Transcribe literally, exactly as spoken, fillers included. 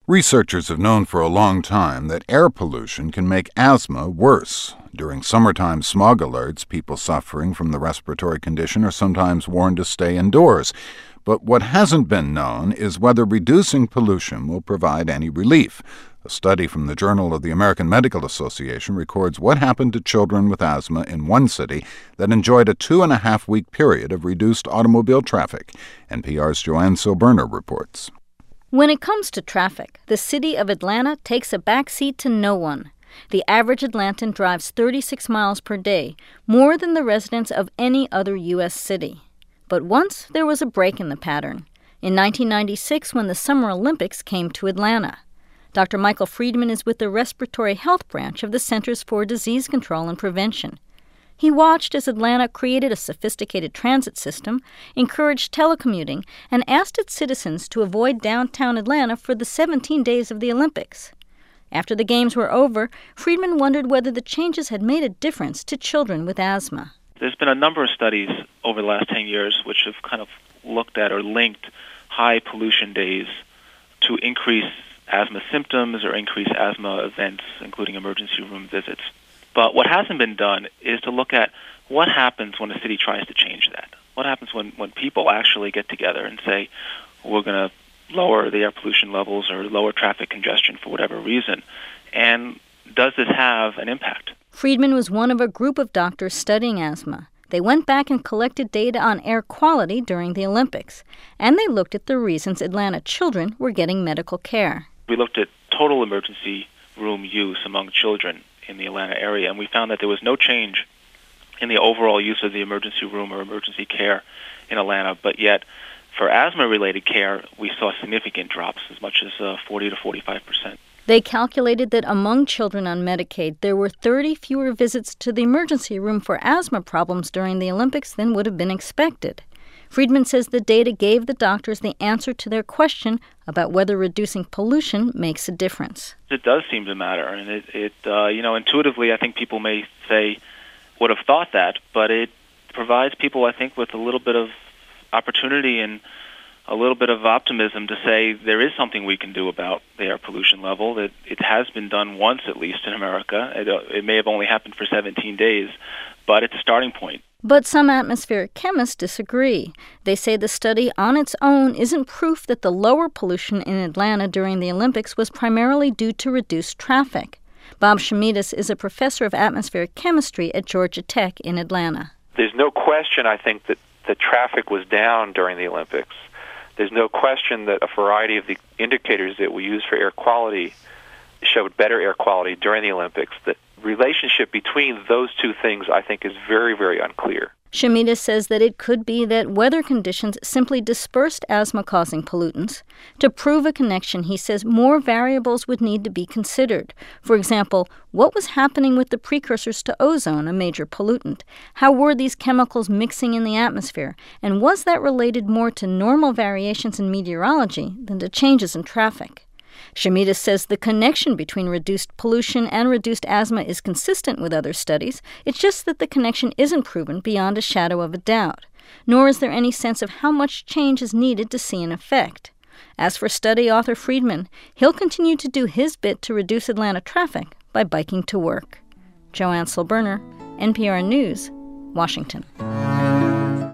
Researchers have known for a long time that air pollution can make asthma worse. During summertime smog alerts, people suffering from the respiratory condition are sometimes warned to stay indoors. But what hasn't been known is whether reducing pollution will provide any relief. A study from the Journal of the American Medical Association records what happened to children with asthma in one city that enjoyed a two-and-a-half-week period of reduced automobile traffic. N P R's Joanne Silberner reports. When it comes to traffic, the city of Atlanta takes a backseat to no one. The average Atlantan drives thirty-six miles per day, more than the residents of any other U S city. But once there was a break in the pattern, in nineteen ninety-six when the Summer Olympics came to Atlanta. Doctor Michael Friedman is with the Respiratory Health Branch of the Centers for Disease Control and Prevention. He watched as Atlanta created a sophisticated transit system, encouraged telecommuting, and asked its citizens to avoid downtown Atlanta for the seventeen days of the Olympics. After the games were over, Friedman wondered whether the changes had made a difference to children with asthma. There's been a number of studies over the last ten years which have kind of looked at or linked high pollution days to increase asthma symptoms or increase asthma events, including emergency room visits. But what hasn't been done is to look at what happens when a city tries to change that. What happens when, when people actually get together and say, we're going to lower the air pollution levels or lower traffic congestion for whatever reason, and does this have an impact? Friedman was one of a group of doctors studying asthma. They went back and collected data on air quality during the Olympics, and they looked at the reasons Atlanta children were getting medical care. We looked at total emergency room use among children in the Atlanta area, and we found that there was no change in the overall use of the emergency room or emergency care in Atlanta, but yet for asthma-related care, we saw significant drops, as much as uh, forty to forty-five percent. They calculated that among children on Medicaid, there were thirty fewer visits to the emergency room for asthma problems during the Olympics than would have been expected. Friedman says the data gave the doctors the answer to their question about whether reducing pollution makes a difference. It does seem to matter, and it, it uh, you know, intuitively, I think people may say, would have thought that, but it provides people, I think, with a little bit of opportunity and a little bit of optimism to say there is something we can do about the air pollution level. That it has been done once, at least in America. It, uh, it may have only happened for seventeen days, but it's a starting point. But some atmospheric chemists disagree. They say the study on its own isn't proof that the lower pollution in Atlanta during the Olympics was primarily due to reduced traffic. Bob Shimidis is a professor of atmospheric chemistry at Georgia Tech in Atlanta. There's no question, I think, that the traffic was down during the Olympics. There's no question that a variety of the indicators that we use for air quality showed better air quality during the Olympics. The relationship between those two things, I think, is very, very unclear. Shimidis says that it could be that weather conditions simply dispersed asthma-causing pollutants. To prove a connection, he says more variables would need to be considered. For example, what was happening with the precursors to ozone, a major pollutant? How were these chemicals mixing in the atmosphere? And was that related more to normal variations in meteorology than to changes in traffic? Shimidis says the connection between reduced pollution and reduced asthma is consistent with other studies. It's just that the connection isn't proven beyond a shadow of a doubt. Nor is there any sense of how much change is needed to see an effect. As for study author Friedman, he'll continue to do his bit to reduce Atlanta traffic by biking to work. Joanne Silberner, N P R News, Washington.